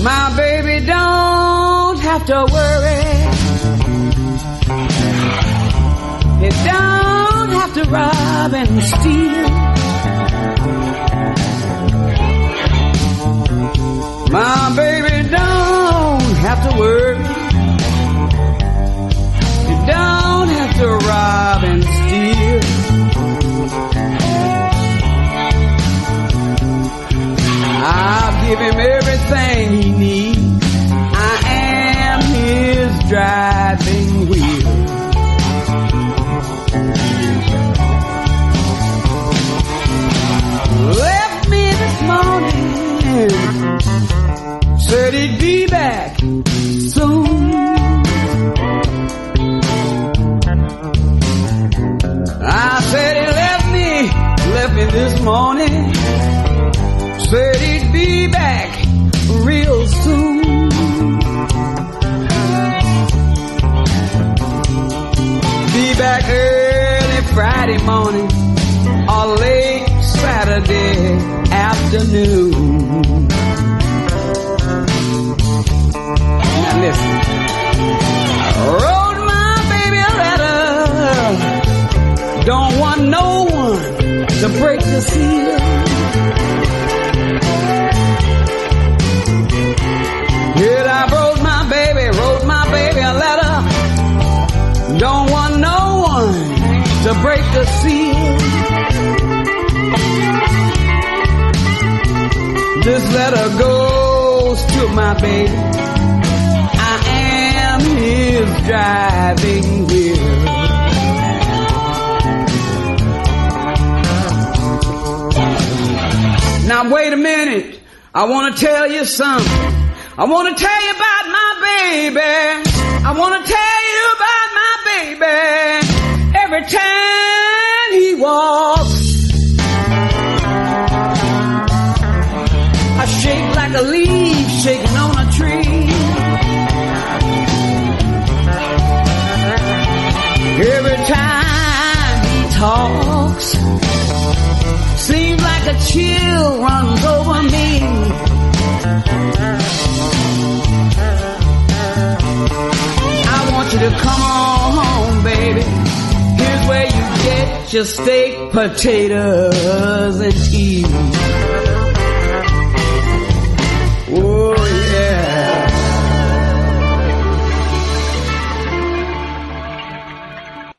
My baby don't have to worry. He don't have to rob and steal. My baby don't have to worry. He don't have to rob and steal. I'll give him everything he needs. I am his driving wheel. Left me this morning, said he'd be back soon. I said he left me this morning, said he'd be back real soon. Be back early Friday morning or late Saturday afternoon. Now listen, I wrote my baby a letter. Don't want no one to break the seal. Well, I wrote my baby a letter. Don't want no one to break the seal. This letter goes to my baby. I am his driving wheel. Now wait a minute, I want to tell you something. I want to tell you about my baby. I want to tell you about my baby. Every time he walks, I shake like a leaf shaking on a tree. Every time he talks, seems like a chill runs over me. I want you to come on home, baby. Here's where you get your steak, potatoes, and tea.